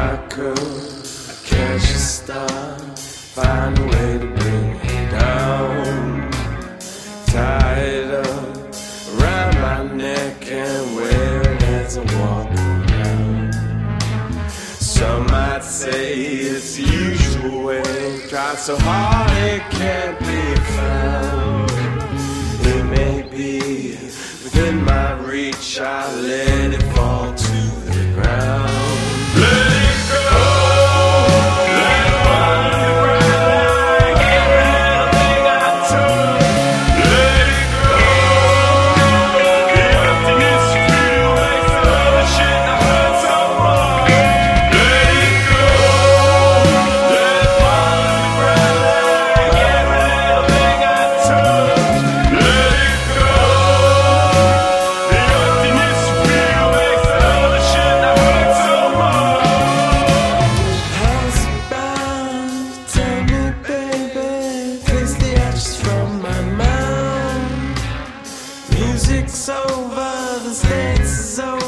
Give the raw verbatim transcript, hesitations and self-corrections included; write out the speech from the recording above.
I could, I'd catch a star, find a way to bring it down. Tie it up around my neck and wear it as I walk around. Some might say it's the usual way, try so hard it can't be found. It may be within my reach, I let it fall to the ground. Let it go, let it fall right, everything I took. Let it go, the emptiness feel like all the shit I heard so much. Let it go, let it fall right, everything I took. Let it go, the emptiness feel like all the shit I heard so much. How's it bound? Tell me, baby, kiss the ashes from my mouth. Music's over, the stage is over.